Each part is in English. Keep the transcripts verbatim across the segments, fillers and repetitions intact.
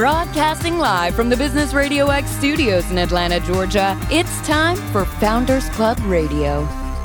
Broadcasting live from the Business Radio X studios in Atlanta, Georgia, it's time for Founders Club Radio.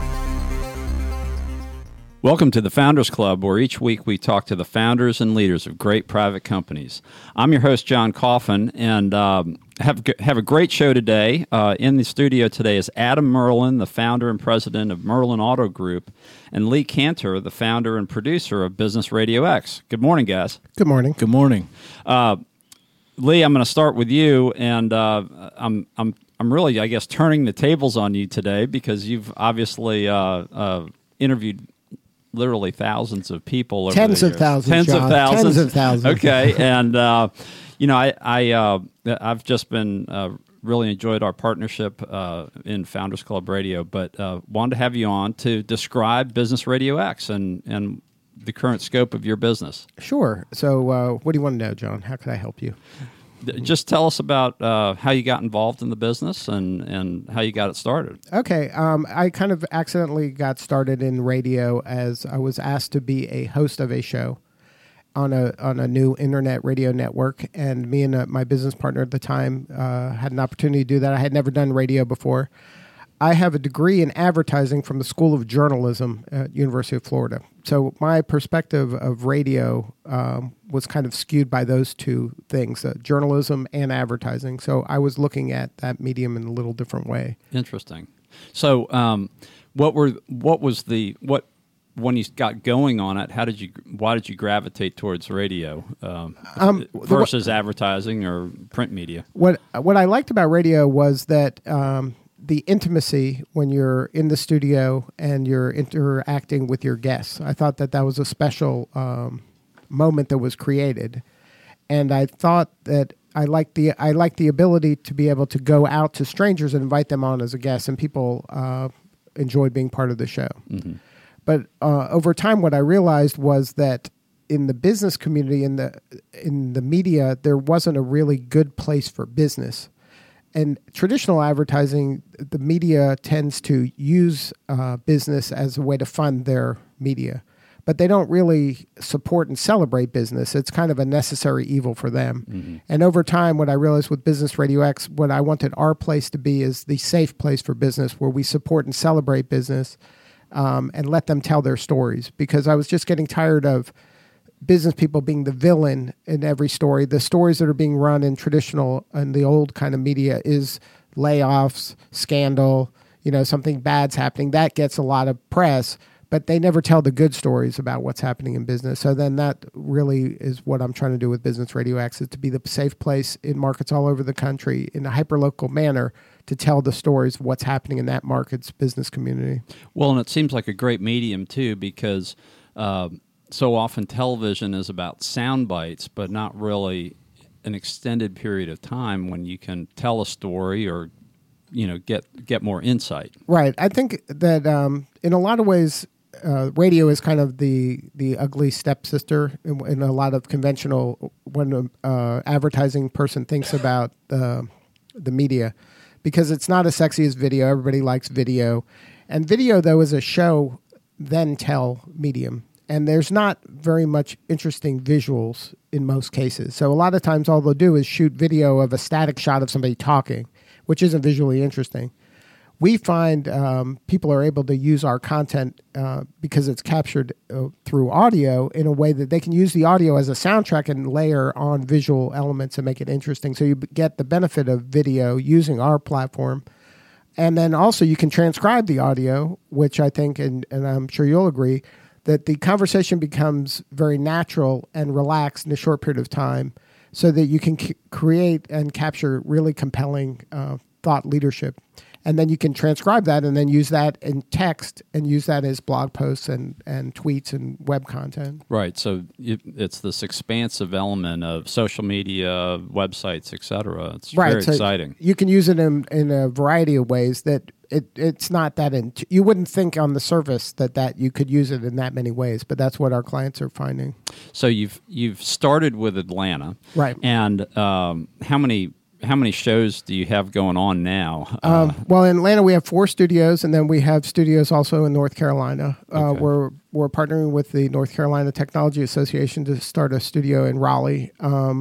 Welcome to the Founders Club, where each week we talk to the founders and leaders of great private companies. I'm your host, John Coffin, and um, have have a great show today. Uh, in the studio today is Adam Merlin, the founder and president of Merlin Auto Group, and Lee Cantor, the founder and producer of Business Radio X. Good morning, guys. Good morning. Good morning. Uh, Lee, I'm going to start with you, and uh, I'm I'm I'm really, I guess, turning the tables on you today because you've obviously uh, uh, interviewed literally thousands of people. Over Tens the of years. thousands, Tens John. of thousands. Tens of thousands. Okay, and uh, you know, I I uh, I've just been uh, really enjoyed our partnership uh, in Founders Club Radio, but uh, wanted to have you on to describe Business Radio X and and the current scope of your business. Sure. So, uh, what do you want to know, John? How can I help you? Just tell us about uh, how you got involved in the business and, and how you got it started. Okay. Um, I kind of accidentally got started in radio as I was asked to be a host of a show on a on a new internet radio network. And me and uh, my business partner at the time uh, had an opportunity to do that. I had never done radio before. I have a degree in advertising from the School of Journalism at University of Florida. So my perspective of radio um, was kind of skewed by those two things, uh, journalism and advertising. So I was looking at that medium in a little different way. Interesting. So um, what were what was the what when you got going on it? How did you why did you gravitate towards radio um, um, versus the, advertising or print media? What what I liked about radio was that. Um, the intimacy when you're in the studio and you're interacting with your guests. I thought that that was a special um, moment that was created. And I thought that I liked the I liked the ability to be able to go out to strangers and invite them on as a guest, and people uh, enjoyed being part of the show. Mm-hmm. But uh, over time, what I realized was that in the business community, in the in the media, there wasn't a really good place for business. And traditional advertising, the media tends to use uh, business as a way to fund their media. But they don't really support and celebrate business. It's kind of a necessary evil for them. Mm-hmm. And over time, what I realized with Business Radio X, what I wanted our place to be is the safe place for business where we support and celebrate business um, and let them tell their stories. Because I was just getting tired of business people being the villain in every story. The stories that are being run in traditional and the old kind of media is layoffs, scandal, you know, something bad's happening. That gets a lot of press, but they never tell the good stories about what's happening in business. So then that really is what I'm trying to do with Business Radio X, is to be the safe place in markets all over the country in a hyperlocal manner to tell the stories of what's happening in that market's business community. Well, and it seems like a great medium too, because uh, so often television is about sound bites, but not really an extended period of time when you can tell a story or, you know, get get more insight. Right. I think that um, in a lot of ways, uh, radio is kind of the the ugly stepsister in, in a lot of conventional, when an uh, advertising person thinks about uh, the media, because it's not as sexy as video. Everybody likes video. And video, though, is a show then tell medium. And there's not very much interesting visuals in most cases. So a lot of times all they'll do is shoot video of a static shot of somebody talking, which isn't visually interesting. We find um, people are able to use our content uh, because it's captured uh, through audio in a way that they can use the audio as a soundtrack and layer on visual elements and make it interesting. So you get the benefit of video using our platform. And then also you can transcribe the audio, which I think, and, and I'm sure you'll agree, that the conversation becomes very natural and relaxed in a short period of time so that you can c- create and capture really compelling uh, thought leadership. And then you can transcribe that and then use that in text and use that as blog posts and, and tweets and web content. Right. So it, it's this expansive element of social media, websites, et cetera. It's right. very so exciting. You can use it in, in a variety of ways that it it's not that in, you wouldn't think on the surface that, that you could use it in that many ways, but that's what our clients are finding. So you've you've started with Atlanta. Right. And um, how many How many shows do you have going on now? Um, uh, well, in Atlanta, we have four studios, and then we have studios also in North Carolina. Uh, okay. We're we're partnering with the North Carolina Technology Association to start a studio in Raleigh. Um,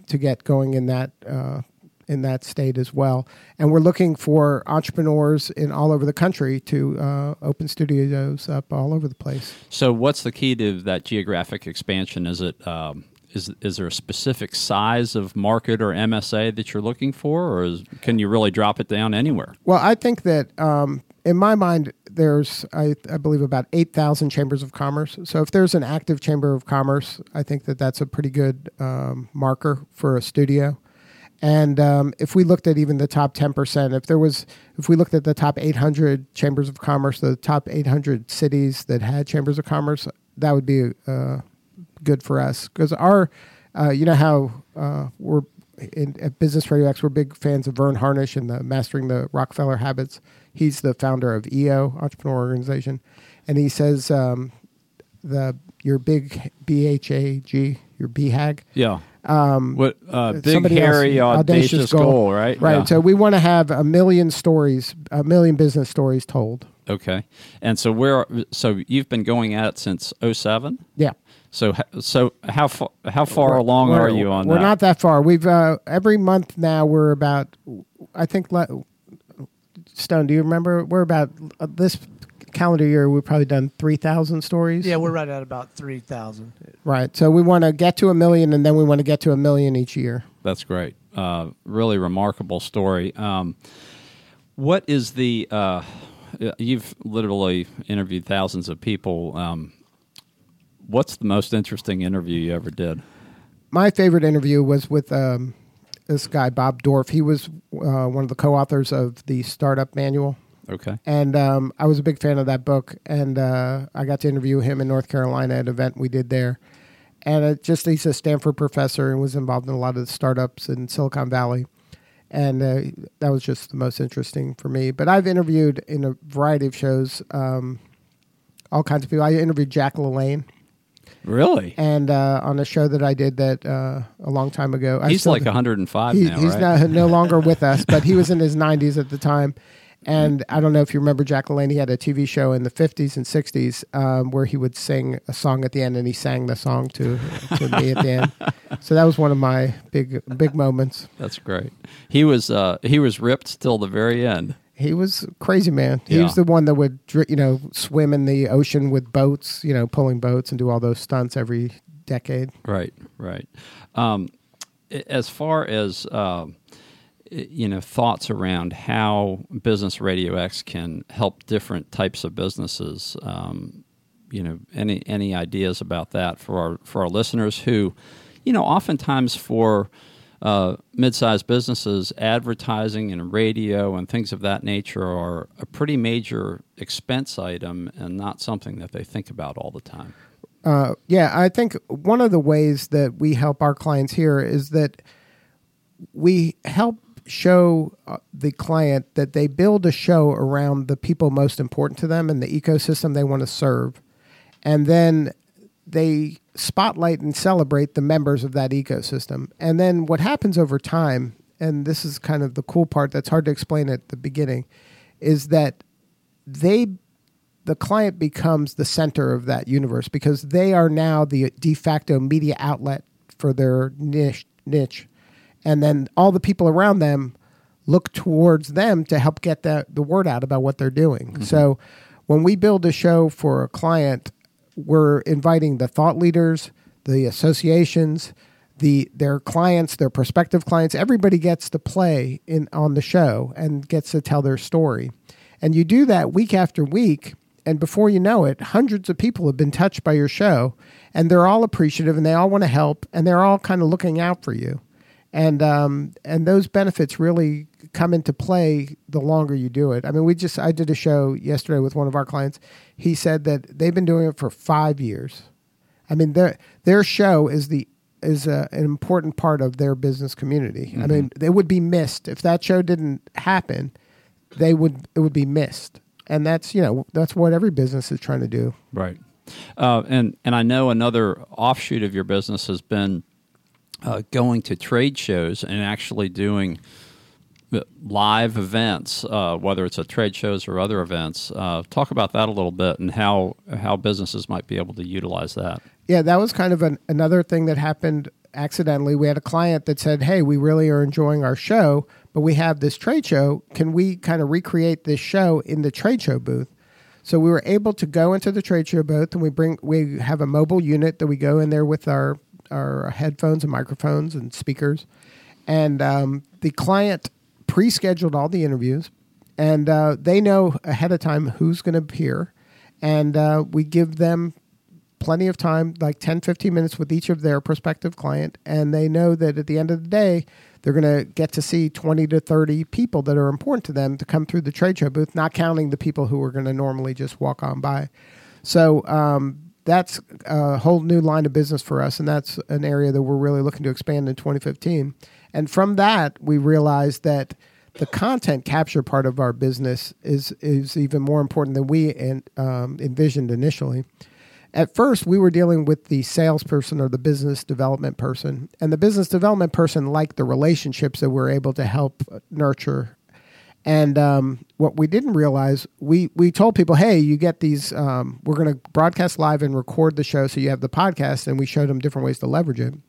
to get going in that uh, in that state as well. And we're looking for entrepreneurs in all over the country to uh, open studios up all over the place. So what's the key to that geographic expansion? Is it um, is is there a specific size of market or M S A that you're looking for, or is, can you really drop it down anywhere? Well, I think that um, in my mind, there's, I, I believe, about eight thousand chambers of commerce. So if there's an active chamber of commerce, I think that that's a pretty good um, marker for a studio. And um, if we looked at even the top ten percent, if there was, if we looked at the top eight hundred chambers of commerce, the top eight hundred cities that had chambers of commerce, that would be uh, good for us. Because our, uh, you know how uh, we're, in, at Business Radio X, we're big fans of Vern Harnish and the Mastering the Rockefeller Habits. He's the founder of E O, Entrepreneur Organization. And he says um, the your big B H A G, your B H A G. Yeah. Um, what uh, big, hairy, else, audacious, audacious goal, goal, right? Right. Yeah. So we want to have a million stories, a million business stories told. Okay. And so where? So you've been going at it since oh seven? Yeah. So so how far how far we're, along we're, are you on we're that? We're not that far. We've uh, every month now we're about, I think, Stone, do you remember? We're about uh, this calendar year, we've probably done three thousand stories. Yeah, we're right at about three thousand. Right. So we want to get to a million, and then we want to get to a million each year. That's great. Uh, really remarkable story. Um, what is the, uh, you've literally interviewed thousands of people. Um, what's the most interesting interview you ever did? My favorite interview was with um, this guy, Bob Dorff. He was uh, one of the co-authors of the Startup Manual. Okay. And um, I was a big fan of that book, and uh, I got to interview him in North Carolina at an event we did there. And it just he's a Stanford professor and was involved in a lot of the startups in Silicon Valley. And uh, that was just the most interesting for me. But I've interviewed in a variety of shows um, all kinds of people. I interviewed Jack LaLanne. Really? And uh, on a show that I did that uh, a long time ago. He's I like one hundred five he, now, He's right? no, no longer with us, but he was in his nineties at the time. And I don't know if you remember Jack LaLanne. He had a T V show in the fifties and sixties um, where he would sing a song at the end, and he sang the song to, to me at the end. So that was one of my big big moments. That's great. He was uh, he was ripped till the very end. He was a crazy man. He yeah. was the one that would, you know, swim in the ocean with boats, you know, pulling boats and do all those stunts every decade. Right, right. Um, as far as uh, you know, thoughts around how Business Radio X can help different types of businesses. Um, you know, any any ideas about that for our for our listeners who, you know, oftentimes for uh, mid-sized businesses, advertising and radio and things of that nature are a pretty major expense item and not something that they think about all the time. Uh, yeah, I think one of the ways that we help our clients here is that we help show uh, the client that they build a show around the people most important to them and the ecosystem they want to serve. And then they spotlight and celebrate the members of that ecosystem. And then what happens over time, and this is kind of the cool part that's hard to explain at the beginning, is that they, the client becomes the center of that universe because they are now the de facto media outlet for their niche niche. And then all the people around them look towards them to help get that, the word out about what they're doing. Mm-hmm. So when we build a show for a client, we're inviting the thought leaders, the associations, the their clients, their prospective clients. Everybody gets to play in on the show and gets to tell their story. And you do that week after week, and before you know it, hundreds of people have been touched by your show, and they're all appreciative, and they all want to help, and they're all kind of looking out for you. And um, and those benefits really come into play the longer you do it. I mean, we just I did a show yesterday with one of our clients. He said that they've been doing it for five years. I mean, their their show is the is a, an important part of their business community. Mm-hmm. I mean, they would be missed if that show didn't happen. They would it would be missed, and that's you know that's what every business is trying to do. Right, uh, and and I know another offshoot of your business has been Uh, going to trade shows and actually doing live events, uh, whether it's at trade shows or other events. Uh, talk about that a little bit and how how businesses might be able to utilize that. Yeah, that was kind of an, another thing that happened accidentally, we had a client that said, hey, we really are enjoying our show, but we have this trade show. Can we kind of recreate this show in the trade show booth? So we were able to go into the trade show booth, and we bring we have a mobile unit that we go in there with our, our headphones and microphones and speakers. And um, the client pre-scheduled all the interviews, and uh, they know ahead of time who's going to appear. And uh, we give them plenty of time, like ten, fifteen minutes with each of their prospective client. And they know that at the end of the day, they're going to get to see twenty to thirty people that are important to them to come through the trade show booth, not counting the people who are going to normally just walk on by. So um, that's a whole new line of business for us. And that's an area that we're really looking to expand in twenty fifteen. And from that, we realized that the content capture part of our business is is even more important than we en- um, envisioned initially. At first, we were dealing with the salesperson or the business development person, and the business development person liked the relationships that we're able to help nurture. And um, what we didn't realize, we we told people, hey, you get these, um, we're going to broadcast live and record the show so you have the podcast, and we showed them different ways to leverage it.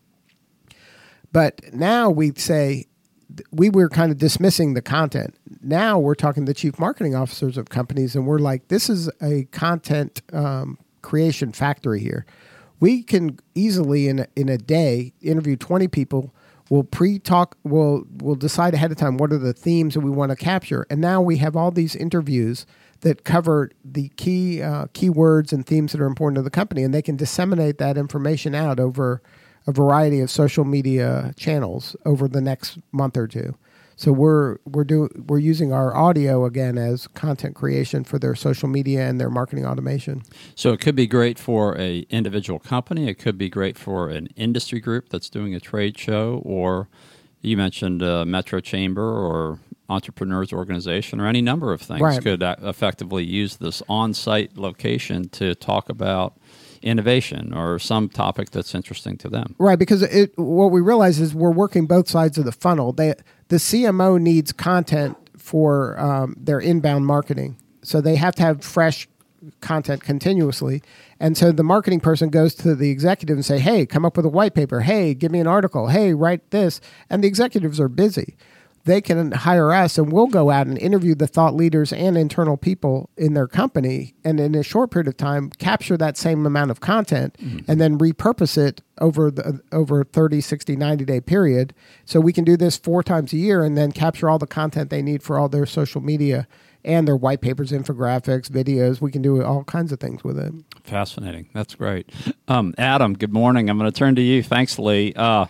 But now we say, we were kind of dismissing the content. Now we're talking to the chief marketing officers of companies, and we're like, this is a content um, creation factory here. We can easily, in a, in a day, interview twenty people. We'll pre-talk, we'll, we'll decide ahead of time what are the themes that we want to capture. And now we have all these interviews that cover the key uh, keywords and themes that are important to the company, and they can disseminate that information out over a variety of social media channels over the next month or two. So we're we're doing we're using our audio again as content creation for their social media and their marketing automation. So it could be great for a individual company. It could be great for an industry group that's doing a trade show, or you mentioned a Metro Chamber or Entrepreneurs Organization, or any number of things right. could effectively use this on-site location to talk about innovation or some topic that's interesting to them. Right, because it, what we realize is we're working both sides of the funnel. They, the C M O needs content for um, their inbound marketing. So they have to have fresh content continuously. And so the marketing person goes to the executive and say, hey, come up with a white paper. Hey, give me an article. Hey, write this. And the executives are busy. They can hire us, and we'll go out and interview the thought leaders and internal people in their company, and in a short period of time, capture that same amount of content mm-hmm. and then repurpose it over the over thirty, sixty, ninety-day period. So we can do this four times a year and then capture all the content they need for all their social media and their white papers, infographics, videos. We can do all kinds of things with it. Fascinating. That's great. Um, Adam, good morning. I'm going to turn to you. Thanks, Lee. Uh,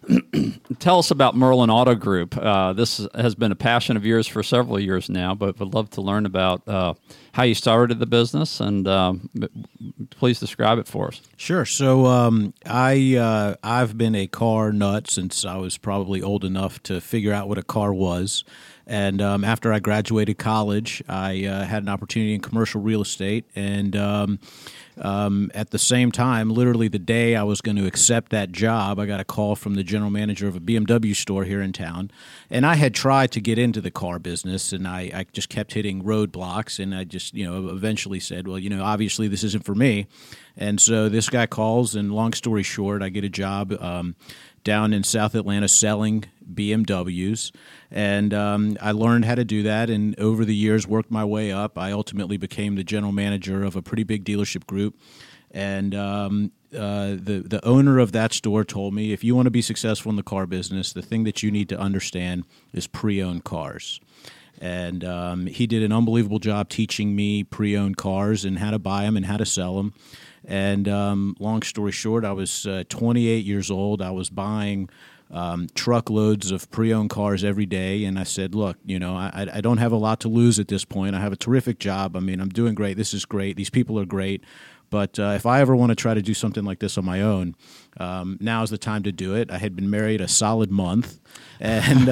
Tell us about Merlin Auto Group. Uh, this has been a passion of yours for several years now, but would love to learn about uh, how you started the business, and um, please describe it for us. Sure. So um, I, uh, I've been a car nut since I was probably old enough to figure out what a car was. And um, after I graduated college, I uh, had an opportunity in commercial real estate, and um, Um, at the same time, literally the day I was going to accept that job, I got a call from the general manager of a B M W store here in town. And I had tried to get into the car business, and I, I just kept hitting roadblocks. And I just, you know, eventually said, well, you know, obviously this isn't for me. And so this guy calls, and long story short, I get a job um, down in South Atlanta selling B M Ws, and um, I learned how to do that, and over the years worked my way up. I ultimately became the general manager of a pretty big dealership group, and um, uh, the, the owner of that store told me, if you want to be successful in the car business, the thing that you need to understand is pre-owned cars. And um, he did an unbelievable job teaching me pre-owned cars and how to buy them and how to sell them. And um, long story short, I was uh, twenty-eight years old. I was buying um, truckloads of pre-owned cars every day. And I said, look, you know, I, I don't have a lot to lose at this point. I have a terrific job. I mean, I'm doing great. This is great. These people are great. But uh, if I ever want to try to do something like this on my own, um, now is the time to do it. I had been married a solid month. And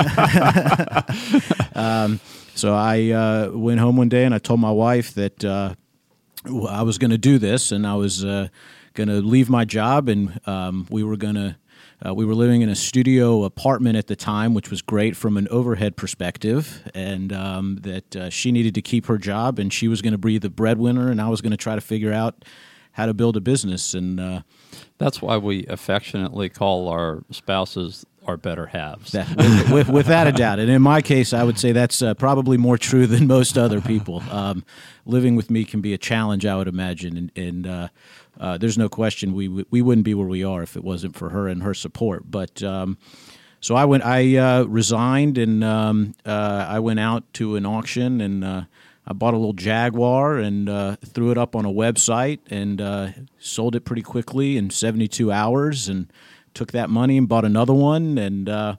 uh, um, so I uh, went home one day and I told my wife that uh, I was going to do this, and I was uh, going to leave my job, and um, we were going to uh, we were living in a studio apartment at the time, which was great from an overhead perspective, and um, that uh, she needed to keep her job, and she was going to be the breadwinner, and I was going to try to figure out how to build a business. And uh, that's why we affectionately call our spouses our better halves. That, with, with, without a doubt. And in my case, I would say that's uh, probably more true than most other people. Um, living with me can be a challenge, I would imagine. And, and uh, uh, there's no question we we wouldn't be where we are if it wasn't for her and her support. But um, so I went. I uh, resigned, and um, uh, I went out to an auction, and uh, I bought a little Jaguar and uh, threw it up on a website, and uh, sold it pretty quickly in seventy-two hours, and took that money and bought another one. And uh,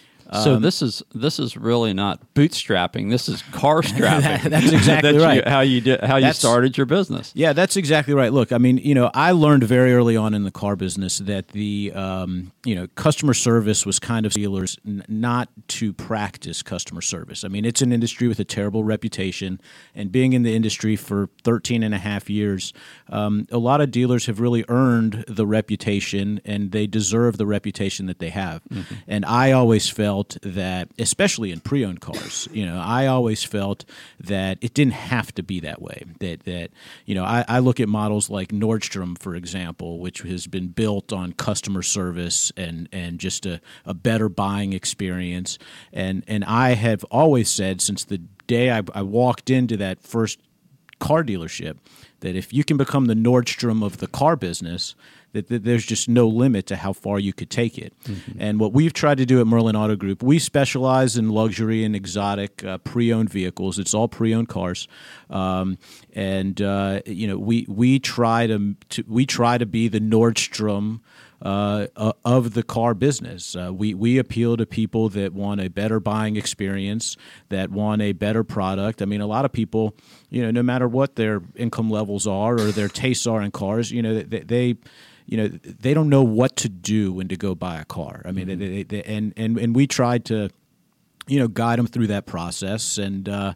so um, this is this is really not bootstrapping. This is car strapping. That's exactly That's right. You, how you did, how you That's- started your business. Yeah, that's exactly right. Look, I mean, you know, I learned very early on in the car business that the, um, you know, customer service was kind of dealers n- not to practice customer service. I mean, it's an industry with a terrible reputation, and being in the industry for thirteen and a half years, um, a lot of dealers have really earned the reputation, and they deserve the reputation that they have. Mm-hmm. And I always felt that, especially in pre-owned cars, you know, I always felt that it didn't have to be that way. That that you know, I, I look at models like Nordstrom, for example, which has been built on customer service and and just a, a better buying experience. And and I have always said since the day I, I walked into that first car dealership that if you can become the Nordstrom of the car business, that, that there's just no limit to how far you could take it. Mm-hmm. And what we've tried to do at Merlin Auto Group, we specialize in luxury and exotic uh, pre-owned vehicles. It's all pre-owned cars, um, and uh, you know we we try to, to we try to be the Nordstrom Uh, uh, of the car business. Uh, we we appeal to people that want a better buying experience, that want a better product. I mean, a lot of people, you know, no matter what their income levels are or their tastes are in cars, you know, they, they you know, they don't know what to do when to go buy a car. I mean, mm-hmm. they, they, they, and and and we tried to, you know, guide them through that process, and uh,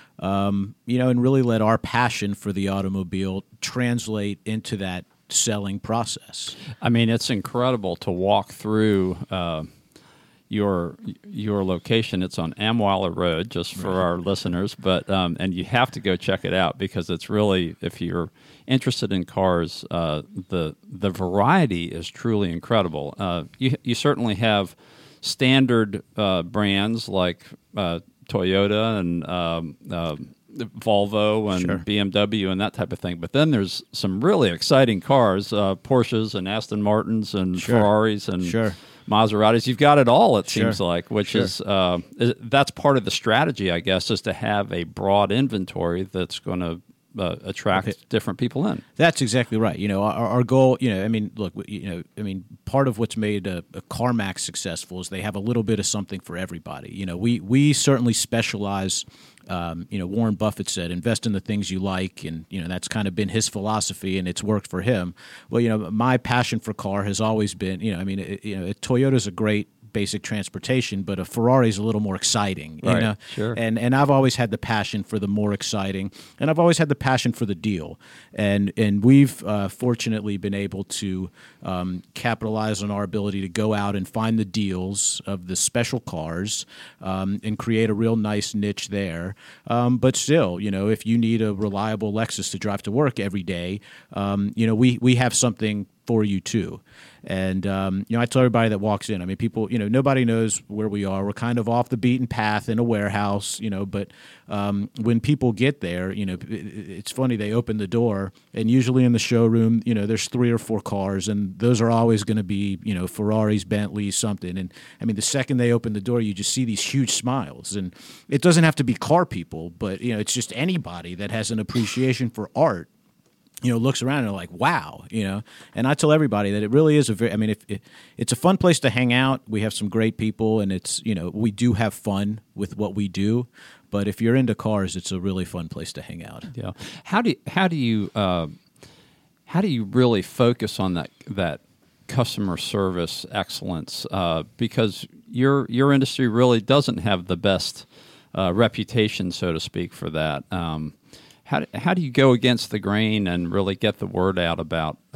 um, you know, and really let our passion for the automobile translate into that selling process. I mean, it's incredible to walk through uh, your your location. It's on Amweiler Road, just for right. our listeners, but um, and you have to go check it out because it's really, if you're interested in cars, uh, the the variety is truly incredible. Uh, you you certainly have standard uh, brands like uh, Toyota and um, uh, Volvo and sure. B M W and that type of thing. But then there's some really exciting cars, uh, Porsches and Aston Martins and sure. Ferraris and sure. Maseratis. You've got it all, it sure. seems like, which sure. is, uh, that's part of the strategy, I guess, is to have a broad inventory that's going to uh, attract okay. different people in. That's exactly right. You know, our, our goal, you know, I mean, look, you know, I mean, part of what's made a, a CarMax successful is they have a little bit of something for everybody. You know, we, we certainly specialize. Um, you know, Warren Buffett said, invest in the things you like, and, you know, that's kind of been his philosophy, and it's worked for him. Well, you know, my passion for car has always been, you know, I mean, it, you know, Toyota's a great basic transportation, but a Ferrari is a little more exciting, you right, know? Sure. And and I've always had the passion for the more exciting, and I've always had the passion for the deal. And and we've uh, fortunately been able to um, capitalize on our ability to go out and find the deals of the special cars um, and create a real nice niche there. Um, but still, you know, if you need a reliable Lexus to drive to work every day, um, you know, we we have something for you too. And, um, you know, I tell everybody that walks in, I mean, people, you know, nobody knows where we are. We're kind of off the beaten path in a warehouse, you know, but um, when people get there, you know, it, it's funny, they open the door, and usually in the showroom, you know, there's three or four cars, and those are always going to be, you know, Ferraris, Bentleys, something. And I mean, the second they open the door, you just see these huge smiles. And it doesn't have to be car people, but, you know, it's just anybody that has an appreciation for art, you know, looks around and are like, wow, you know. And I tell everybody that it really is a very, I mean, if it, it's a fun place to hang out. We have some great people, and it's, you know, we do have fun with what we do. But if you're into cars, it's a really fun place to hang out. Yeah. How do how do you uh, how do you really focus on that that customer service excellence? Uh, because your your industry really doesn't have the best uh, reputation, so to speak, for that. Um, How do, how do you go against the grain and really get the word out about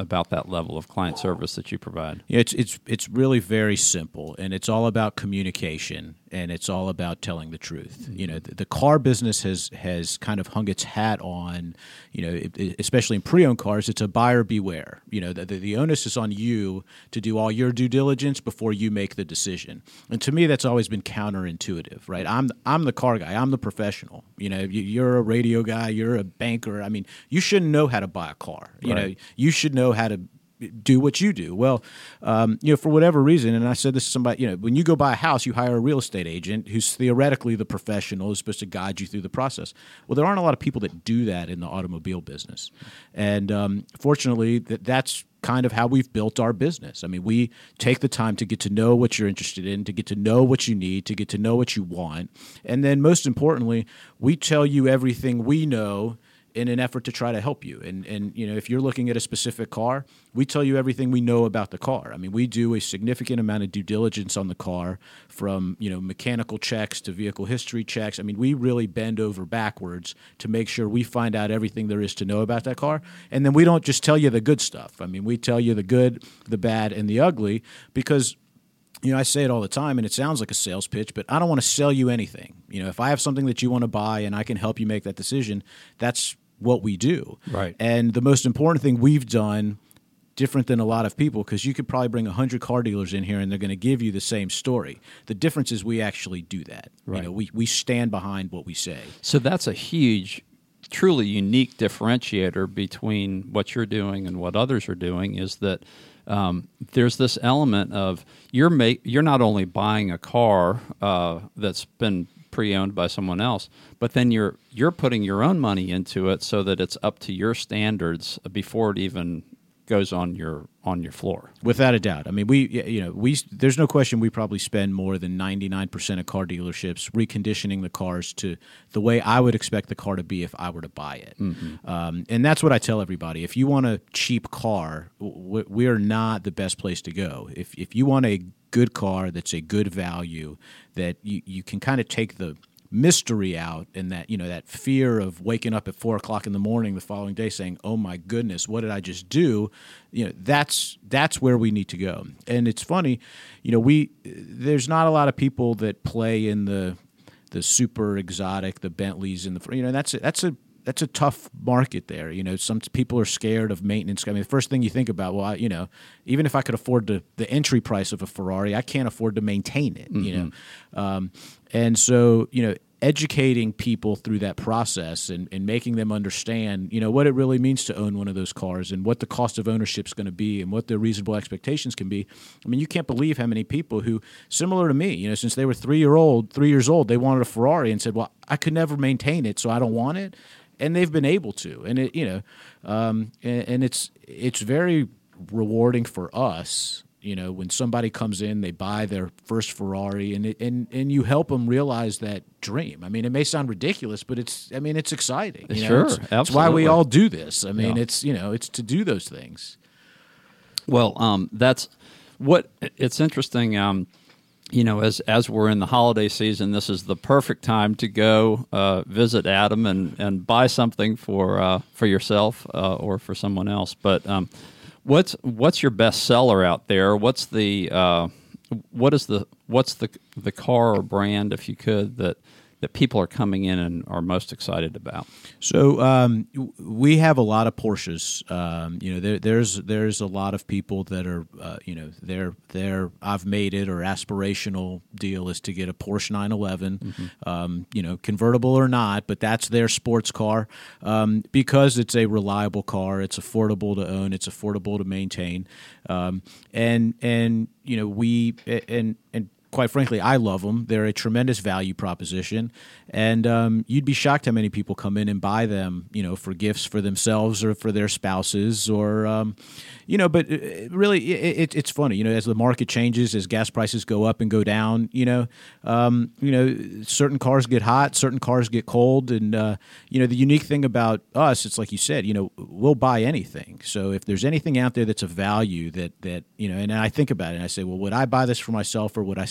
about that level of client service that you provide? Yeah, it's it's it's really very simple, and it's all about communication, and it's all about telling the truth. You know, the, the car business has has kind of hung its hat on, you know, it, it, especially in pre-owned cars, it's a buyer beware. You know, the, the the onus is on you to do all your due diligence before you make the decision. And to me, that's always been counterintuitive, right? I'm I'm the car guy, I'm the professional. You know, you, you're a radio guy, you're a banker. I mean, you shouldn't know how to buy a car. You Right. know, you should know how to do what you do. Well, um, you know, for whatever reason, and I said this to somebody, you know, when you go buy a house, you hire a real estate agent who's theoretically the professional, who's supposed to guide you through the process. Well, there aren't a lot of people that do that in the automobile business. And um, fortunately, that that's kind of how we've built our business. I mean, we take the time to get to know what you're interested in, to get to know what you need, to get to know what you want. And then most importantly, we tell you everything we know in an effort to try to help you. And, and you know, if you're looking at a specific car, we tell you everything we know about the car. I mean, we do a significant amount of due diligence on the car, from, you know, mechanical checks to vehicle history checks. I mean, we really bend over backwards to make sure we find out everything there is to know about that car. And then we don't just tell you the good stuff. I mean, we tell you the good, the bad, and the ugly, because you know, I say it all the time, and it sounds like a sales pitch, but I don't want to sell you anything. You know, if I have something that you want to buy and I can help you make that decision, that's what we do. Right. And the most important thing we've done, different than a lot of people, because you could probably bring one hundred car dealers in here and they're going to give you the same story. The difference is we actually do that. Right. You know, we, we stand behind what we say. So that's a huge, truly unique differentiator between what you're doing and what others are doing, is that um, there's this element of you're ma- you're not only buying a car uh, that's been pre-owned by someone else, but then you're you're putting your own money into it so that it's up to your standards before it even goes on your on your floor. Without a doubt. I mean, we you know we there's no question we probably spend more than ninety-nine percent of car dealerships reconditioning the cars to the way I would expect the car to be if I were to buy it. Mm-hmm. Um, and that's what I tell everybody. If you want a cheap car, w- we're not the best place to go. If if you want a good car that's a good value, that you, you can kind of take the mystery out, and that, you know, that fear of waking up at four o'clock in the morning the following day saying, oh my goodness, what did I just do? You know, that's that's where we need to go. And it's funny, you know, we there's not a lot of people that play in the the super exotic, the Bentleys and the, you know, that's a, that's a that's a tough market there. You know, some people are scared of maintenance. I mean, the first thing you think about, well, I, you know, even if I could afford the, the entry price of a Ferrari, I can't afford to maintain it, mm-hmm. you know. Um, and so, you know, educating people through that process and, and making them understand, you know, what it really means to own one of those cars and what the cost of ownership is going to be and what their reasonable expectations can be. I mean, you can't believe how many people who, similar to me, you know, since they were three year old, three years old, they wanted a Ferrari and said, well, I could never maintain it, so I don't want it. And they've been able to, and it, you know, um, and, and it's it's very rewarding for us, you know, when somebody comes in, they buy their first Ferrari, and it, and and you help them realize that dream. I mean, it may sound ridiculous, but it's I mean, it's exciting. You know? Sure, it's, absolutely. It's why we all do this. I mean, Yeah. it's you know, it's to do those things. Well, um, that's what it's interesting. Um, you know, as as we're in the holiday season, this is the perfect time to go uh, visit Adam and, and buy something for uh, for yourself uh, or for someone else. But um, what's what's your best seller out there? What's the uh, what is the what's the the car or brand, if you could, that that people are coming in and are most excited about? So um, we have a lot of Porsches. Um, you know, there, there's there's a lot of people that are, uh, you know, they're they're I've made it or aspirational deal is to get a Porsche nine eleven, mm-hmm. um, you know, convertible or not, but that's their sports car um, because it's a reliable car. It's affordable to own. It's affordable to maintain, um, and and you know we and and. Quite frankly, I love them. They're a tremendous value proposition, and um, you'd be shocked how many people come in and buy them, you know, for gifts for themselves or for their spouses, or um, you know. But it, really, it, it, it's funny, you know, as the market changes, as gas prices go up and go down, you know, um, you know, certain cars get hot, certain cars get cold, and uh, you know, the unique thing about us, it's like you said, you know, we'll buy anything. So if there's anything out there that's a value that that you know, and I think about it, and I say, well, would I buy this for myself or would I sell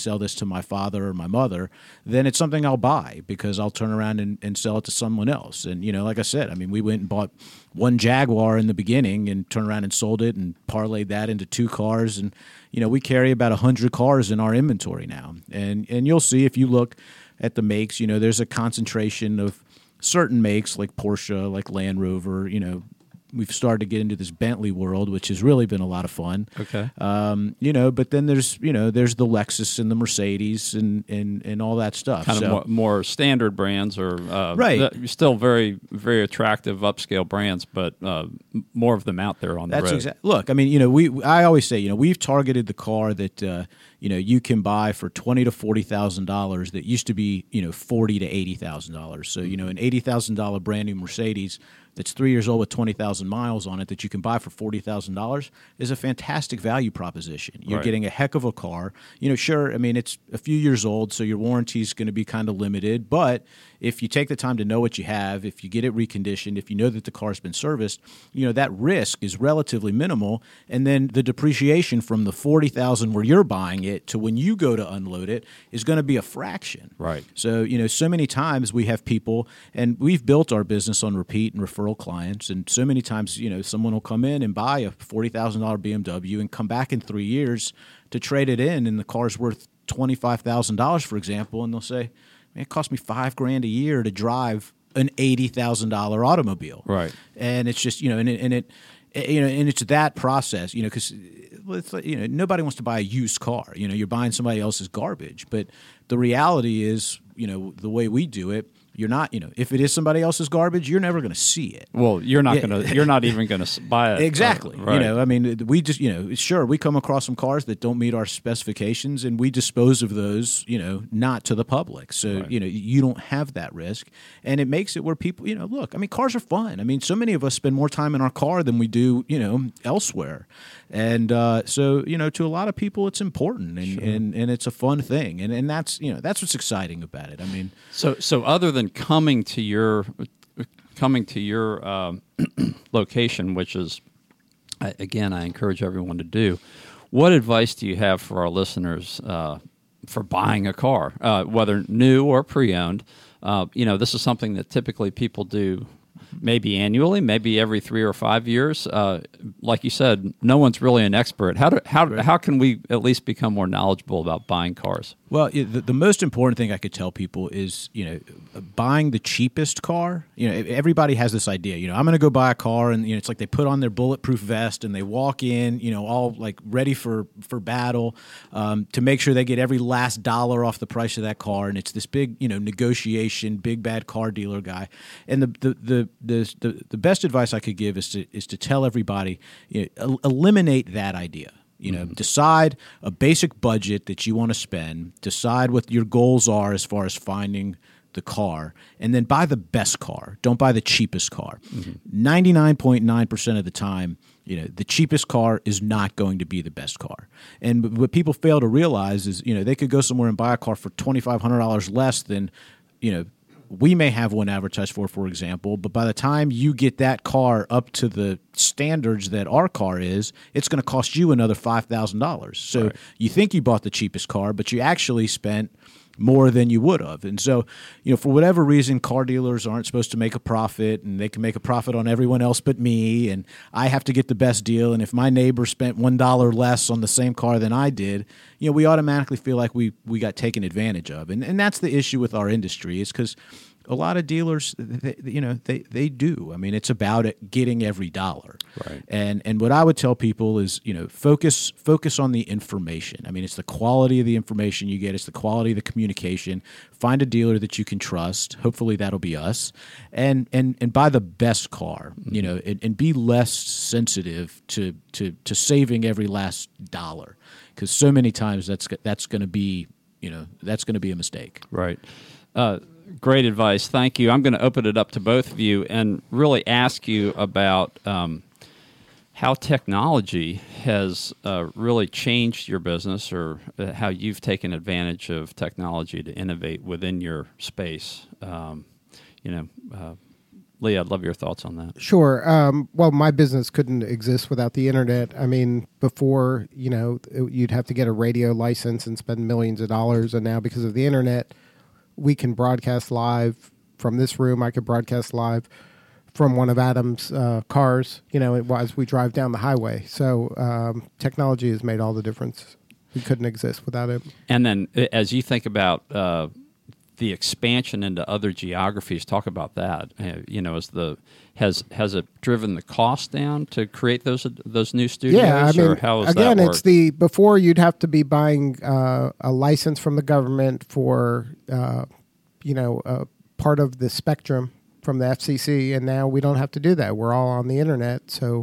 sell this to my father or my mother, then it's something I'll buy because I'll turn around and, and sell it to someone else. And, you know, like I said, I mean, we went and bought one Jaguar in the beginning and turned around and sold it and parlayed that into two cars. And, you know, we carry about one hundred cars in our inventory now. And, and you'll see if you look at the makes, you know, there's a concentration of certain makes like Porsche, like Land Rover, you know. We've started to get into this Bentley world, which has really been a lot of fun. Okay. Um, you know, but then there's, you know, there's the Lexus and the Mercedes and, and, and all that stuff. Kind so, of more, more standard brands, or uh, Right. th- still very, very attractive upscale brands, but uh, more of them out there on the That's road. exactly. Look, I mean, you know, we. I always say, you know, we've targeted the car that uh, you know you can buy for twenty to forty thousand dollars. That used to be, you know, forty to eighty thousand dollars. So, you know, an eighty thousand dollar brand new Mercedes that's three years old with twenty thousand miles on it that you can buy for forty thousand dollars is a fantastic value proposition. You're Right. getting a heck of a car. You know, sure, I mean, it's a few years old, so your warranty is going to be kind of limited. But if you take the time to know what you have, if you get it reconditioned, if you know that the car's been serviced, you know, that risk is relatively minimal. And then the depreciation from the forty thousand dollars where you're buying it to when you go to unload it is going to be a fraction. Right. So, you know, so many times we have people, and we've built our business on repeat and referral clients, and so many times, you know, someone will come in and buy a forty thousand dollars B M W and come back in three years to trade it in, and the car's worth twenty-five thousand dollars, for example, and they'll say, man, it cost me five grand a year to drive an eighty thousand dollars automobile. Right. And it's just, you know, and it, and it you know, and it's that process, you know, because it's like, you know, nobody wants to buy a used car. You know, you're buying somebody else's garbage. But the reality is, you know, the way we do it, you're not, you know, if it is somebody else's garbage, you're never going to see it. Well, you're not Yeah. going to. You're not even going to buy it. Exactly. Uh, right. You know, I mean, we just, you know, sure, we come across some cars that don't meet our specifications, and we dispose of those, you know, not to the public. So, Right. you know, you don't have that risk, and it makes it where people, you know, look, I mean, cars are fun. I mean, so many of us spend more time in our car than we do, you know, elsewhere. And uh, so, you know, to a lot of people, it's important, and, Sure. and, and it's a fun thing. And, and that's, you know, that's what's exciting about it. I mean, So, so other than coming to your coming to your um, location, which is I- again, I encourage everyone to do. What advice do you have for our listeners uh, for buying a car, uh, whether new or pre-owned? Uh, you know, this is something that typically people do. Maybe annually, maybe every three or five years. Uh, like you said, no one's really an expert. How do how Right. how can we at least become more knowledgeable about buying cars? Well, the, the most important thing I could tell people is, you know, buying the cheapest car. You know, everybody has this idea, you know, I'm going to go buy a car, and you know, it's like they put on their bulletproof vest and they walk in, you know, all like ready for for battle, um, to make sure they get every last dollar off the price of that car, and it's this big, you know, negotiation, big bad car dealer guy. And the the the the, the, the best advice I could give is to is to tell everybody, you know, el- eliminate that idea. You know, decide a basic budget that you want to spend, decide what your goals are as far as finding the car, and then buy the best car. Don't buy the cheapest car. ninety-nine point nine percent of the time, you know, the cheapest car is not going to be the best car. And what people fail to realize is, you know, they could go somewhere and buy a car for twenty-five hundred dollars less than, you know, we may have one advertised for, for example, but by the time you get that car up to the standards that our car is, it's going to cost you another five thousand dollars. So Right. you think you bought the cheapest car, but you actually spent more than you would have. And so, you know, for whatever reason, car dealers aren't supposed to make a profit, and they can make a profit on everyone else but me, and I have to get the best deal. And if my neighbor spent one dollar less on the same car than I did, you know, we automatically feel like we, we got taken advantage of. And, and that's the issue with our industry, is because a lot of dealers, they, you know, they, they do. I mean, it's about it getting every dollar. Right. And and what I would tell people is, you know, focus focus on the information. I mean, it's the quality of the information you get. It's the quality of the communication. Find a dealer that you can trust. Hopefully that'll be us. And and and buy the best car, you know, and, and be less sensitive to, to, to saving every last dollar. Because so many times that's that's going to be, you know, that's going to be a mistake. Right. Uh, great advice. Thank you. I'm going to open it up to both of you and really ask you about um, how technology has uh, really changed your business, or uh, how you've taken advantage of technology to innovate within your space. Um, you know, uh, Lee, I'd love your thoughts on that. Sure. Um, well, my business couldn't exist without the internet. I mean, before, you know, it- you'd have to get a radio license and spend millions of dollars. And now because of the internet, we can broadcast live from this room. I could broadcast live from one of Adam's uh, cars, you know, as we drive down the highway. So um, technology has made all the difference. We couldn't exist without it. And then uh, as you think about uh, the expansion into other geographies, talk about that. Uh, you know, as the has has it driven the cost down to create those those new studios? Yeah, I mean, or how has again, that it's worked? the before you'd have to be buying uh, a license from the government for, uh, you know, uh, part of the spectrum from the F C C, and now we don't have to do that. We're all on the internet, so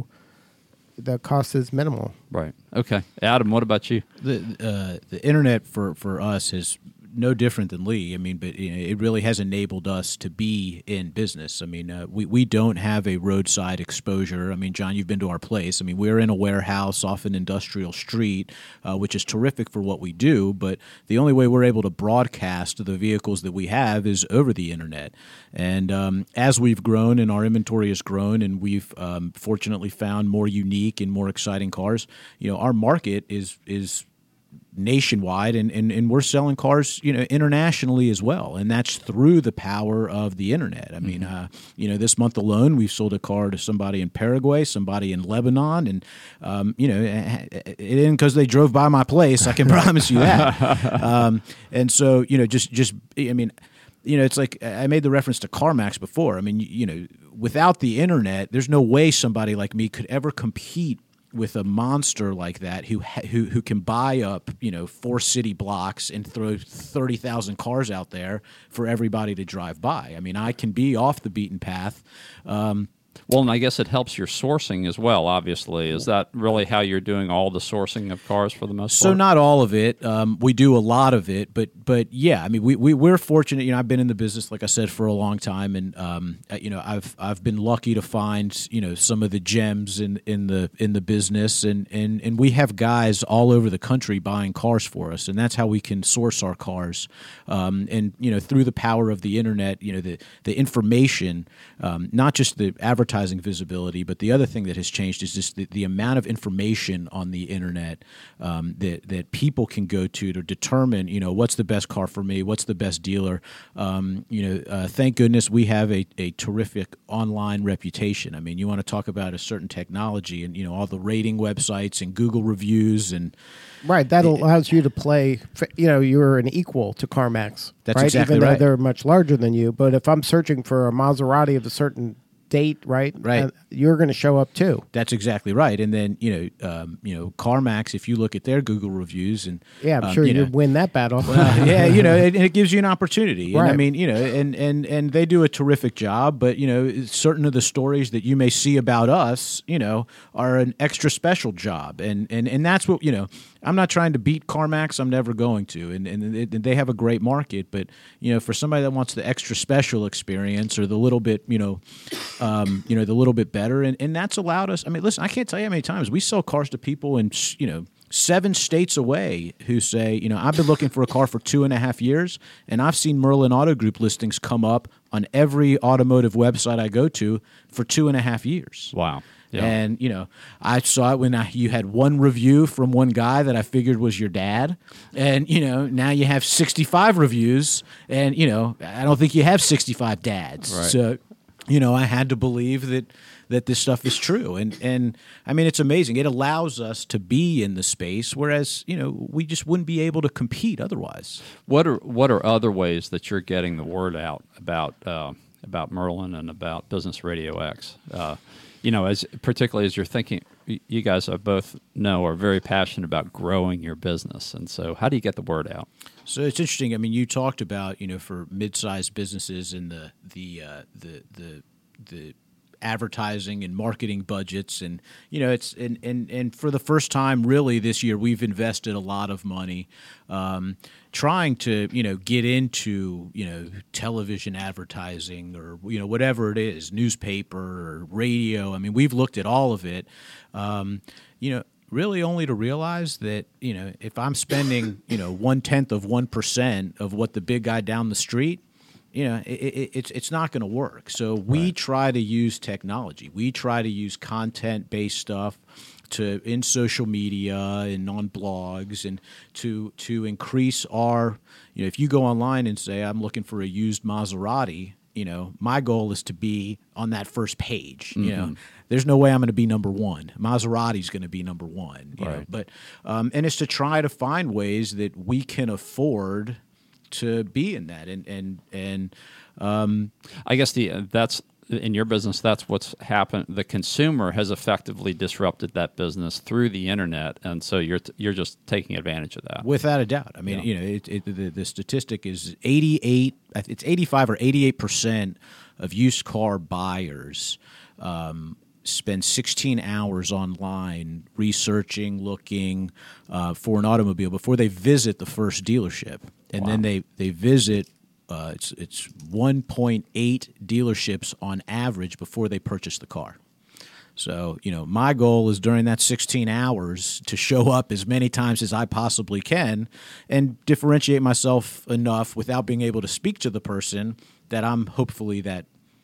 the cost is minimal. Right. Okay. Adam, what about you? The uh, the internet for, for us is no different than Lee. I mean, but you know, it really has enabled us to be in business. I mean, uh, we we don't have a roadside exposure. I mean, John, you've been to our place. I mean, we're in a warehouse off an industrial street, uh, which is terrific for what we do. But the only way we're able to broadcast the vehicles that we have is over the internet. And um, as we've grown and our inventory has grown, and we've um, fortunately found more unique and more exciting cars, you know, our market is is. nationwide, and, and, and we're selling cars, you know, internationally as well, and that's through the power of the internet. I mean, uh, you know, this month alone, we've sold a car to somebody in Paraguay, somebody in Lebanon, and um, you know, it isn't because they drove by my place. I can promise you that. Um, and so, you know, just just I mean, you know, it's like I made the reference to CarMax before. I mean, you, you know, without the internet, there's no way somebody like me could ever compete with a monster like that who who who can buy up, you know, four city blocks and throw thirty thousand cars out there for everybody to drive by. I mean, I can be off the beaten path. Um, Well, and I guess it helps your sourcing as well, obviously. Is that really how you're doing all the sourcing of cars for the most So part? not all of it. Um, we do a lot of it, but but yeah, I mean, we, we we're fortunate. You know, I've been in the business, like I said, for a long time, and um, you know, I've I've been lucky to find, you know, some of the gems in, in the in the business, and, and and we have guys all over the country buying cars for us, and that's how we can source our cars. Um, and you know, through the power of the internet, you know, the the information, um, not just the advertising visibility, but the other thing that has changed is just the, the amount of information on the internet um, that that people can go to to determine, you know, what's the best car for me, what's the best dealer. Um, you know, uh, thank goodness we have a, a terrific online reputation. I mean, you want to talk about a certain technology, and you know, all the rating websites and Google reviews, and Right, that allows you to play. You know, you're an equal to CarMax. That's right? exactly Even though right. they're much larger than you. But if I'm searching for a Maserati of a certain date, right, Right. uh, you're going to show up too. that's exactly right. And then you know, um, you know, CarMax. If you look at their Google reviews, and Yeah, I'm um, sure you know, you'd win that battle. Uh, yeah, you know, it, it gives you an opportunity. And I Right. mean, you know, and, and, and they do a terrific job, but, you know, certain of the stories that you may see about us, you know, are an extra special job. And, and, and that's what, you know, I'm not trying to beat CarMax. I'm never going to. And, and, it, and they have a great market. But, you know, for somebody that wants the extra special experience or the little bit, you know, um, you know, the little bit better. And, and that's allowed us. I mean, listen, I can't tell you how many times we sell cars to people in, you know, seven states away who say, you know, I've been looking for a car for two and a half years, and I've seen Merlin Auto Group listings come up on every automotive website I go to for two and a half years. Wow. Yeah. And, you know, I saw it when I, you had one review from one guy that I figured was your dad. And, you know, now you have sixty-five reviews. And, you know, I don't think you have sixty-five dads. Right. So, you know, I had to believe that that this stuff is true. And, and I mean, it's amazing. It allows us to be in the space, whereas, you know, we just wouldn't be able to compete otherwise. What are what are other ways that you're getting the word out about uh, about Merlin and about Business Radio X? Uh, you know, as particularly as you're thinking, you guys I both know are very passionate about growing your business, and so how do you get the word out? So it's interesting. I mean, you talked about, you know, for mid-sized businesses and the the uh, the the the advertising and marketing budgets, and you know, it's and and and for the first time really this year we've invested a lot of money um, trying to, you know, get into, you know, television advertising or, you know, whatever it is, newspaper or radio. I mean, we've looked at all of it, um, you know, really only to realize that, you know, if I'm spending, you know, one tenth of one percent of what the big guy down the street, you know, it, it, it's it's not going to work. So we right. try to use technology. We try to use content-based stuff to in social media and on blogs, and to to increase our. You know, if you go online and say I'm looking for a used Maserati, you know, my goal is to be on that first page. Mm-hmm. You know, there's no way I'm going to be number one. Maserati's going to be number one. You right. know? But um, and it's to try to find ways that we can afford to be in that, and and and um, I guess the uh, that's in your business. That's what's happened. The consumer has effectively disrupted that business through the internet, and so you're t- you're just taking advantage of that, without a doubt. I mean, yeah. you know, it, it, the, the statistic is eighty-eight. It's eighty-five or eighty-eight percent of used car buyers um, spend sixteen hours online researching, looking uh, for an automobile before they visit the first dealership. And wow. then they, they visit, uh, it's it's one point eight dealerships on average before they purchase the car. So, you know, my goal is during that sixteen hours to show up as many times as I possibly can and differentiate myself enough without being able to speak to the person that I'm hopefully that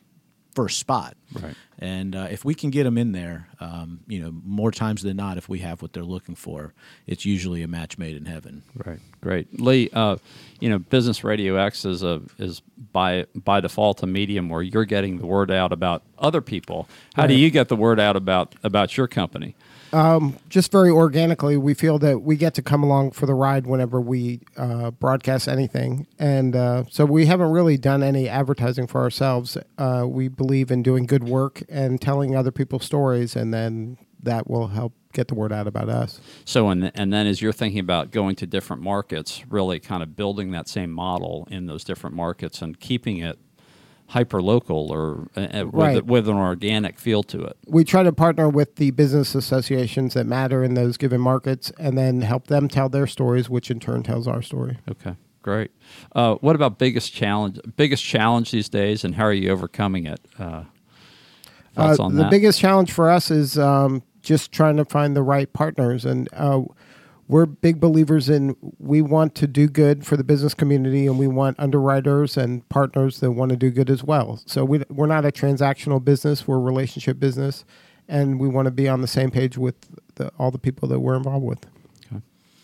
first spot. Right. And uh, if we can get them in there, um, you know, more times than not, if we have what they're looking for, it's usually a match made in heaven. Right. Great. Lee, uh, you know, Business Radio X is a is by by default a medium where you're getting the word out about other people. How right. do you get the word out about about your company? Um, just very organically, we feel that we get to come along for the ride whenever we uh, broadcast anything. And uh, so we haven't really done any advertising for ourselves. Uh, we believe in doing good work and telling other people's stories, and then that will help get the word out about us. So, and, and then as you're thinking about going to different markets, really kind of building that same model in those different markets and keeping it hyper-local or uh, right. with, with an organic feel to it. We try to partner with the business associations that matter in those given markets and then help them tell their stories, which in turn tells our story. Okay, great. Uh, what about biggest challenge biggest challenge these days, and how are you overcoming it? Uh, thoughts uh, on the that? biggest challenge for us is um, just trying to find the right partners. And uh, we're big believers in we want to do good for the business community, and we want underwriters and partners that want to do good as well. So we, we're not a transactional business. We're a relationship business, and we want to be on the same page with the, all the people that we're involved with. Okay.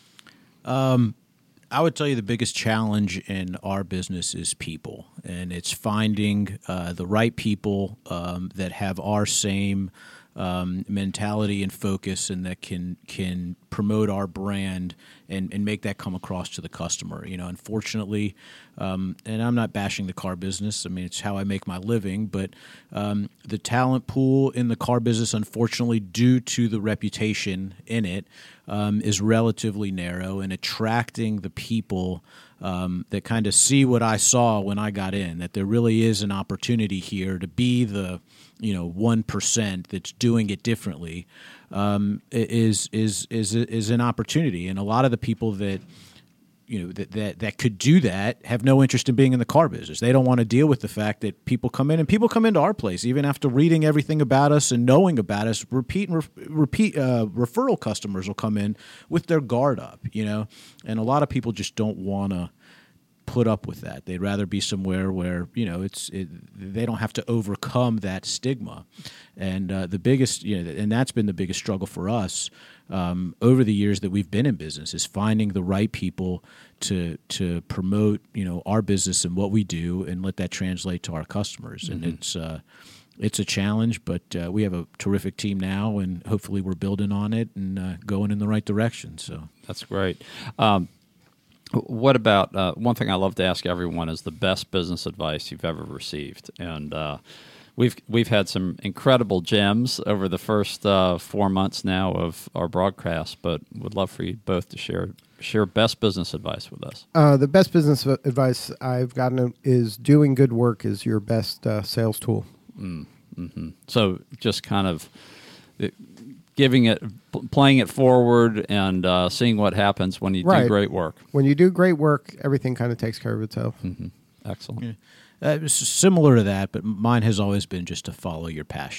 Um, I would tell you the biggest challenge in our business is people, and it's finding uh, the right people um, that have our same Um, mentality and focus, and that can can promote our brand and, and make that come across to the customer. You know, unfortunately, um, and I'm not bashing the car business. I mean, it's how I make my living. But um, the talent pool in the car business, unfortunately, due to the reputation in it, um, is relatively narrow, and attracting the people um, that kind of see what I saw when I got in, that there really is an opportunity here to be the you know, one percent that's doing it differently, um, is is is is an opportunity. And a lot of the people that you know that, that that could do that have no interest in being in the car business. They don't want to deal with the fact that people come in, and people come into our place even after reading everything about us and knowing about us. Repeat and re- repeat uh, referral customers will come in with their guard up, you know, and a lot of people just don't want to put up with that. They'd rather be somewhere where, you know, it's it, they don't have to overcome that stigma. And uh, the biggest, you know, and that's been the biggest struggle for us um, over the years that we've been in business, is finding the right people to to promote, you know, our business and what we do, and let that translate to our customers. Mm-hmm. And it's uh, it's a challenge, but uh, we have a terrific team now, and hopefully we're building on it and uh, going in the right direction. So that's great. Um, What about uh, one thing I love to ask everyone is the best business advice you've ever received, and uh, we've we've had some incredible gems over the first uh, four months now of our broadcast, but would love for you both to share share best business advice with us. Uh, the best business advice I've gotten is doing good work is your best uh, sales tool. Mm, mm-hmm. So just kind of giving it, playing it forward, and uh, seeing what happens when you right. do great work. When you do great work, everything kind of takes care of itself. Mm-hmm. Excellent. Yeah. Uh, it's similar to that, but mine has always been just to follow your passion.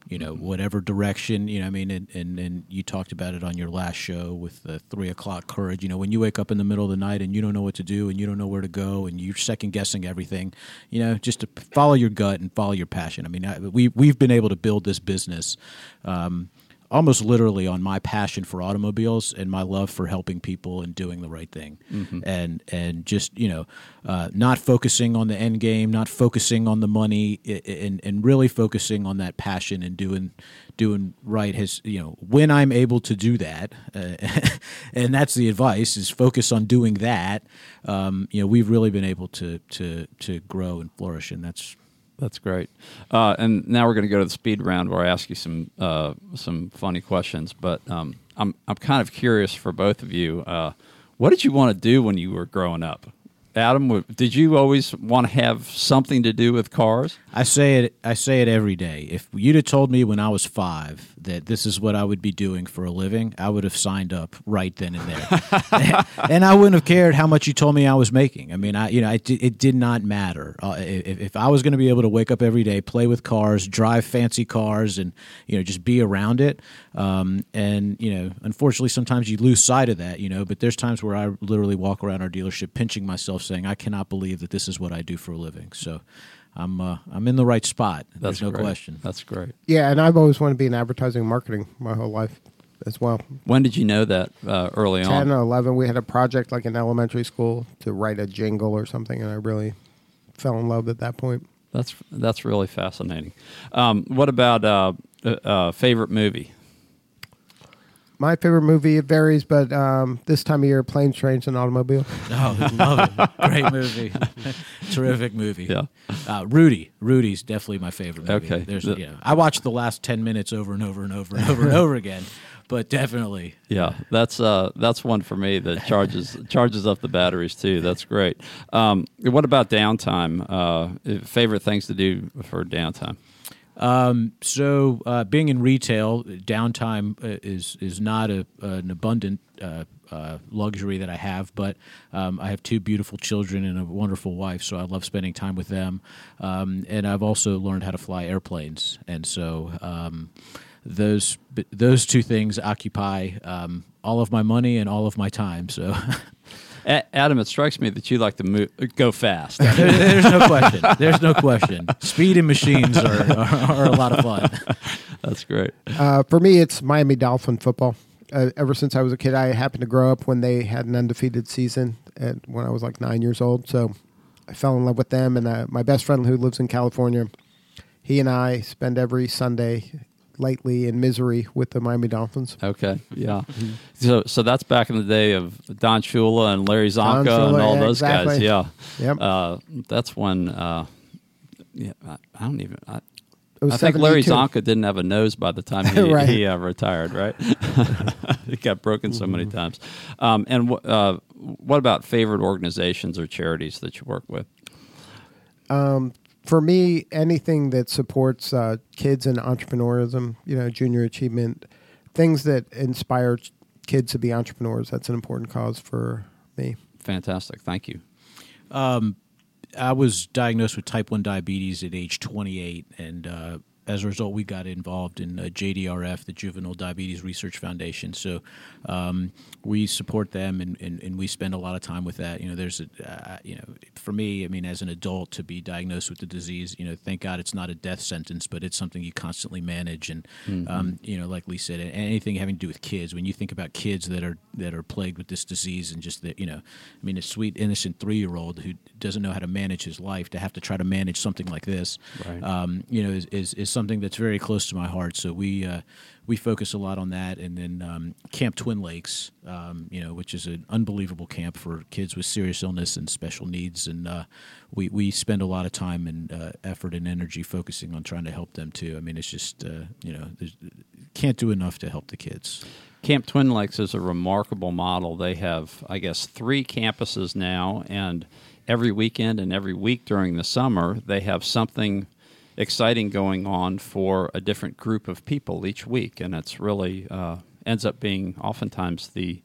You know, whatever direction, you know, I mean, and, and, and you talked about it on your last show with the three o'clock courage. You know, when you wake up in the middle of the night and you don't know what to do and you don't know where to go and you're second guessing everything, you know, just to follow your gut and follow your passion. I mean, I, we, we've been able to build this business um, almost literally on my passion for automobiles and my love for helping people and doing the right thing. Mm-hmm. And, and just, you know, uh, not focusing on the end game, not focusing on the money, and, and really focusing on that passion and doing doing right. Has, you know, when I'm able to do that, uh, and that's the advice, is focus on doing that. Um, you know, we've really been able to to to grow and flourish, and that's That's great. Uh, and now we're going to go to the speed round where I ask you some uh, some funny questions. But um, I'm I'm kind of curious for both of you. Uh, what did you want to do when you were growing up? Adam, w- did you always want to have something to do with cars? I say it. I say it every day. If you'd have told me when I was five that this is what I would be doing for a living, I would have signed up right then and there, and I wouldn't have cared how much you told me I was making. I mean, I you know, it, it did not matter. Uh, if, if I was going to be able to wake up every day, play with cars, drive fancy cars, and you know, just be around it. Um, and you know, unfortunately, sometimes you lose sight of that. You know, but there's times where I literally walk around our dealership pinching myself, saying, I cannot believe that this is what I do for a living. So I'm uh, I'm in the right spot. There's That's no great. question. That's great. Yeah, and I've always wanted to be in advertising and marketing my whole life as well. When did you know that uh, early ten on? or eleven, we had a project like in elementary school to write a jingle or something, and I really fell in love at that point. That's that's really fascinating. Um, what about uh, uh, uh, favorite movie? My favorite movie, it varies, but um, this time of year, Planes, Trains, and Automobile. Oh, love it. Great movie. Terrific movie. Yeah. Uh, Rudy. Rudy's definitely my favorite movie. Okay. There's, The- you know, I watched the last ten minutes over and over and over and over and over again, but definitely. Yeah, that's uh, that's one for me that charges charges up the batteries too. That's great. Um, what about downtime? Uh, favorite things to do for downtime? Um, so uh, being in retail, downtime uh, is is not a, an abundant uh, uh, luxury that I have, but um, I have two beautiful children and a wonderful wife, so I love spending time with them. Um, and I've also learned how to fly airplanes, and so um, those those two things occupy um, all of my money and all of my time. So. A- Adam, it strikes me that you like to move, go fast. There- There's no question. There's no question. Speed and machines are, are, are a lot of fun. That's great. Uh, for me, it's Miami Dolphin football. Uh, ever since I was a kid, I happened to grow up when they had an undefeated season at, when I was like nine years old. So I fell in love with them. And uh, my best friend who lives in California, he and I spend every Sunday lately in misery with the Miami Dolphins. Okay, yeah. So, so that's back in the day of Don Shula and Larry Zonka Don Shula, and all yeah, those guys. exactly. Yeah, Yep. uh, that's when. Uh, yeah, I, I don't even. I, It was I think Larry seventy-two. Zonka didn't have a nose by the time he, Right. he uh, retired. Right, he got broken so many times. Um, and wh- uh, what about favorite organizations or charities that you work with? For me, anything that supports uh, kids and entrepreneurism, you know, junior achievement, things that inspire ch- kids to be entrepreneurs, that's an important cause for me. Fantastic, thank you. I was diagnosed with type one diabetes at age twenty-eight, and uh, as a result, we got involved in uh, J D R F, the Juvenile Diabetes Research Foundation. So um, we support them, and, and, and we spend a lot of time with that. You know, there's a, uh, you know, for me, I mean, as an adult to be diagnosed with the disease, you know, thank God it's not a death sentence, but it's something you constantly manage. And Mm-hmm. um, you know, like Lee said, anything having to do with kids. When you think about kids that are that are plagued with this disease, and just that, you know, I mean, a sweet innocent three year old who doesn't know how to manage his life to have to try to manage something like this, Right. um, you know, is, is is something that's very close to my heart. So we uh, we focus a lot on that, and then um, Camp Twin Lakes, um, you know, which is an unbelievable camp for kids with serious illness and special needs, and uh, we we spend a lot of time and uh, effort and energy focusing on trying to help them too. I mean, it's just uh, you know, there's, can't do enough to help the kids. Camp Twin Lakes is a remarkable model. They have, I guess, three campuses now, and every weekend and every week during the summer, they have something exciting going on for a different group of people each week, and it's really uh, ends up being oftentimes the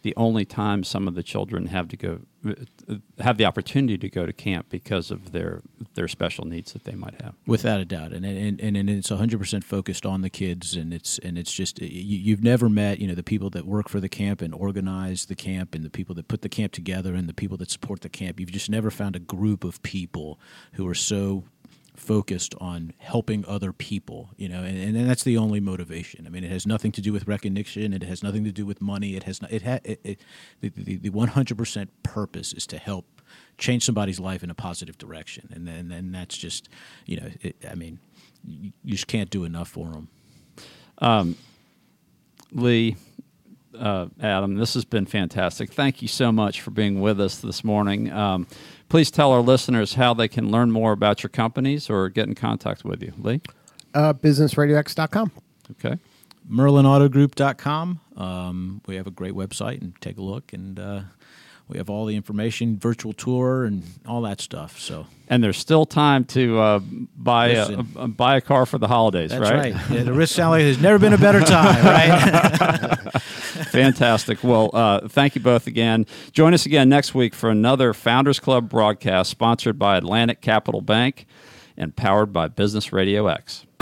the only time some of the children have to go have the opportunity to go to camp because of their their special needs that they might have. Without a doubt, and and and, and it's one hundred percent focused on the kids, and it's and it's just you, you've never met you know the people that work for the camp and organize the camp, and the people that put the camp together, and the people that support the camp. You've just never found a group of people who are so focused on helping other people, you know, and, and that's the only motivation. I mean, it has nothing to do with recognition. It has nothing to do with money. It has not, it ha, it, it the, the, the one hundred percent purpose is to help change somebody's life in a positive direction. And then, and that's just, you know, it, I mean, you, you just can't do enough for them. Um, Lee, uh, Adam, this has been fantastic. Thank you so much for being with us this morning. Um, Please tell our listeners how they can learn more about your companies or get in contact with you. Lee? Uh, business radio x dot com. Okay. Merlin Auto Group dot com. Um, we have a great website, and take a look, and uh, we have all the information, virtual tour, and all that stuff. So, and there's still time to uh, buy a, a buy a car for the holidays, that's right? right. Yeah, the risk sound like there's never been a better time, right? Fantastic. Well, uh, thank you both again. Join us again next week for another Founders Club broadcast sponsored by Atlantic Capital Bank and powered by Business Radio X.